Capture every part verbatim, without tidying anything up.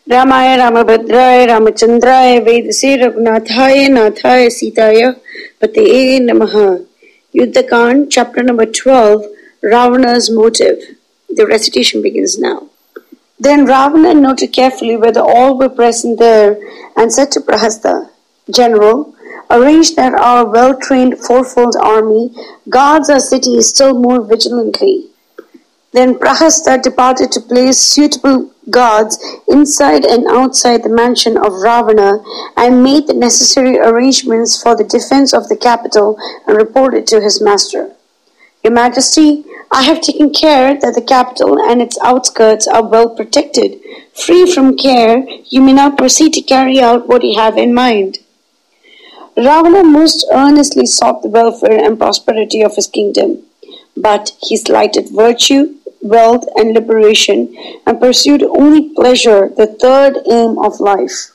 रामाय रामभद्राय रामचंद्राय वेदसे रघुनाथाय नाथाय सीताय पते नमः. Yuddhakand, chapter number twelve, Ravana's motive. The recitation begins now. Then Ravana noted carefully whether all were present there and said to Prahasta, General, arrange that our well-trained fourfold army guards our city still more vigilantly. Then Prahasta departed to place suitable guards inside and outside the mansion of Ravana and made the necessary arrangements for the defense of the capital and reported to his master. Your Majesty, I have taken care that the capital and its outskirts are well protected. Free from care, you may now proceed to carry out what you have in mind. Ravana most earnestly sought the welfare and prosperity of his kingdom, but he slighted virtue, wealth, and liberation, and pursued only pleasure, the third aim of life.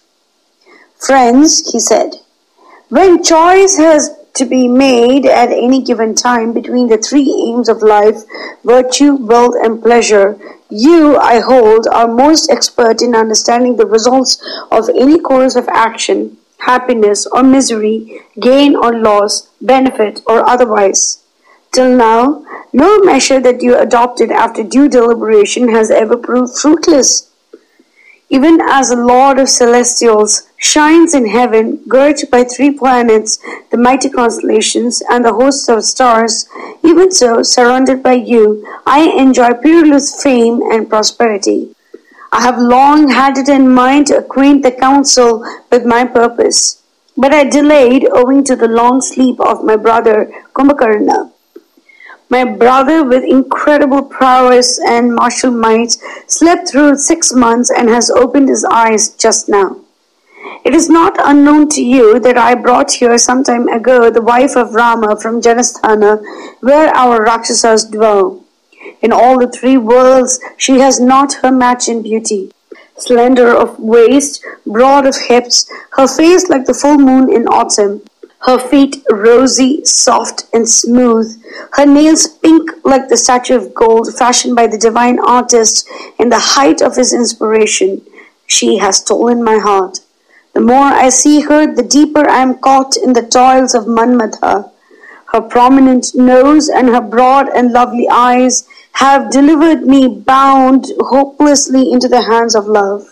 Friends, he said, when choice has to be made at any given time between the three aims of life, virtue, wealth, and pleasure, you, I hold, are most expert in understanding the results of any course of action, happiness or misery, gain or loss, benefit or otherwise. Till now, no measure that you adopted after due deliberation has ever proved fruitless. Even as the Lord of Celestials shines in heaven, girt by three planets, the mighty constellations, and the hosts of stars, even so, surrounded by you, I enjoy peerless fame and prosperity. I have long had it in mind to acquaint the council with my purpose, but I delayed owing to the long sleep of my brother Kumbhakarna. My brother, with incredible prowess and martial might, slept through six months and has opened his eyes just now. It is not unknown to you that I brought here some time ago the wife of Rama from Janasthana, where our Rakshasas dwell. In all the three worlds, she has not her match in beauty. Slender of waist, broad of hips, her face like the full moon in autumn, her feet rosy, soft, and smooth, her nails pink like the statue of gold fashioned by the divine artist in the height of his inspiration. She has stolen my heart. The more I see her, the deeper I am caught in the toils of Manmadha. Her prominent nose and her broad and lovely eyes have delivered me bound hopelessly into the hands of love.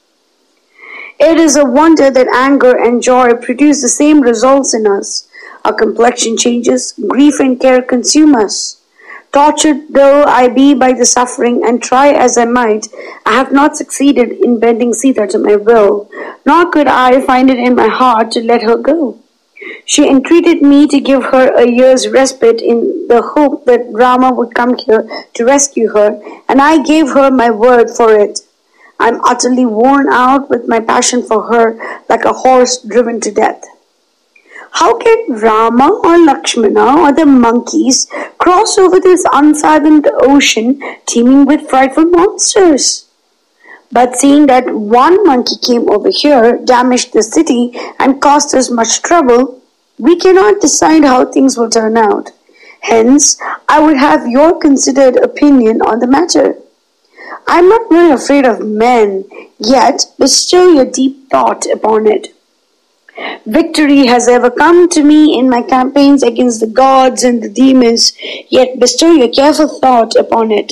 It is a wonder that anger and joy produce the same results in us. Our complexion changes, grief and care consume us. Tortured though I be by the suffering, and try as I might, I have not succeeded in bending Sita to my will, nor could I find it in my heart to let her go. She entreated me to give her a year's respite in the hope that Rama would come here to rescue her, and I gave her my word for it. I am utterly worn out with my passion for her, like a horse driven to death. How can Rama or Lakshmana or the monkeys cross over this unfathomed ocean teeming with frightful monsters? But seeing that one monkey came over here, damaged the city, and caused us much trouble, we cannot decide how things will turn out. Hence, I would have your considered opinion on the matter. I am not very afraid of men, yet bestow your deep thought upon it. Victory has ever come to me in my campaigns against the gods and the demons, yet bestow your careful thought upon it.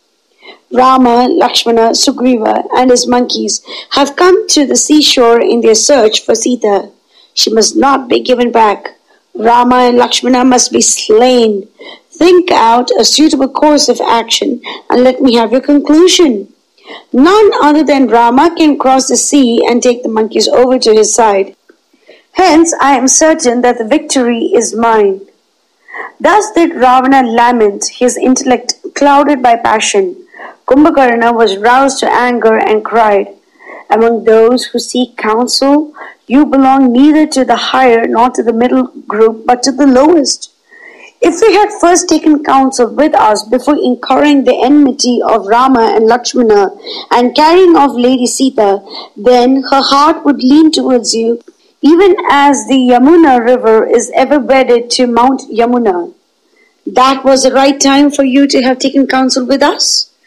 Rama, Lakshmana, Sugriva, and his monkeys have come to the seashore in their search for Sita. She must not be given back. Rama and Lakshmana must be slain. Think out a suitable course of action and let me have your conclusion. None other than Rama can cross the sea and take the monkeys over to his side. Hence, I am certain that the victory is mine. Thus did Ravana lament, his intellect clouded by passion. Kumbhakarna was roused to anger and cried, Among those who seek counsel, you belong neither to the higher nor to the middle group, but to the lowest. If we had first taken counsel with us before incurring the enmity of Rama and Lakshmana and carrying off Lady Sita, then her heart would lean towards you, even as the Yamuna river is ever wedded to Mount Yamuna. That was the right time for you to have taken counsel with us.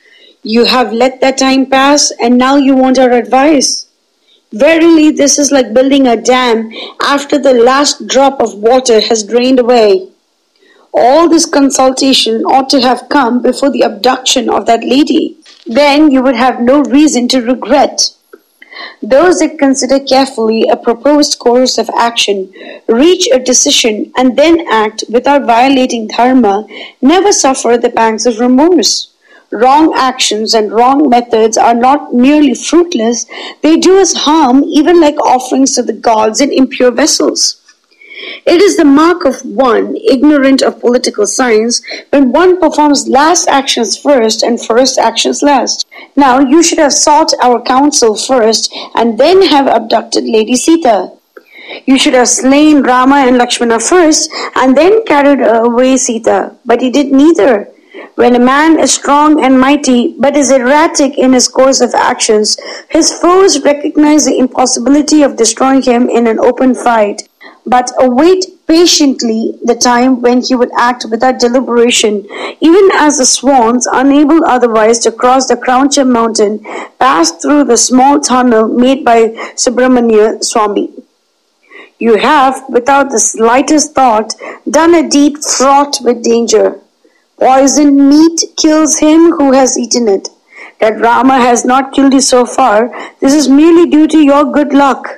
You have let that time pass, and now you want our advice. Verily, this is like building a dam after the last drop of water has drained away. All this consultation ought to have come before the abduction of that lady. Then you would have no reason to regret. Those that consider carefully a proposed course of action, reach a decision, and then act without violating dharma, never suffer the pangs of remorse. Wrong actions and wrong methods are not merely fruitless, they do us harm, even like offerings to the gods in impure vessels. It is the mark of one ignorant of political science when one performs last actions first and first actions last. Now you should have sought our counsel first and then have abducted Lady Sita. You should have slain Rama and Lakshmana first and then carried away Sita, but he did neither. When a man is strong and mighty, but is erratic in his course of actions, his foes recognize the impossibility of destroying him in an open fight, but await patiently the time when he would act without deliberation, even as the swans, unable otherwise to cross the Croucher mountain, pass through the small tunnel made by Subramanya Swami. You have, without the slightest thought, done a deed fraught with danger. Poisoned meat kills him who has eaten it. That Rama has not killed you so far, this is merely due to your good luck.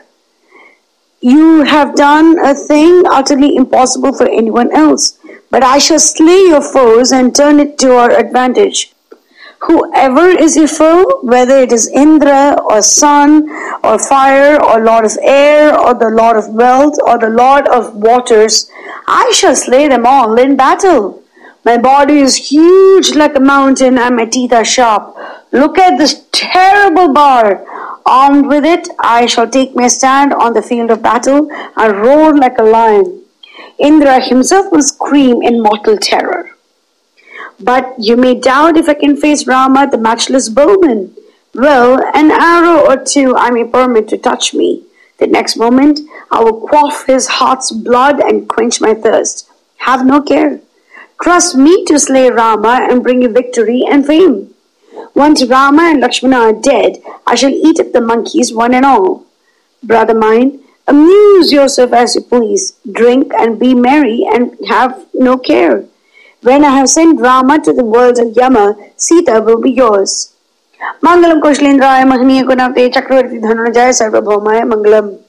You have done a thing utterly impossible for anyone else, but I shall slay your foes and turn it to our advantage. Whoever is your foe, whether it is Indra or sun or fire or Lord of air or the Lord of wealth or the Lord of waters, I shall slay them all in battle. My body is huge like a mountain and my teeth are sharp. Look at this terrible bar. Armed with it, I shall take my stand on the field of battle and roar like a lion. Indra himself will scream in mortal terror. But you may doubt if I can face Rama, the matchless bowman. Well, an arrow or two I may permit to touch me. The next moment, I will quaff his heart's blood and quench my thirst. Have no care. Trust me to slay Rama and bring you victory and fame. Once Rama and Lakshmana are dead, I shall eat up the monkeys one and all. Brother mine, amuse yourself as you please, drink and be merry and have no care. When I have sent Rama to the world of Yama, Sita will be yours. Mangalam Kaushalendraya Mahaniya Gunavate Chakravarti Dhanurajaya Sarvabhaumaya Mangalam.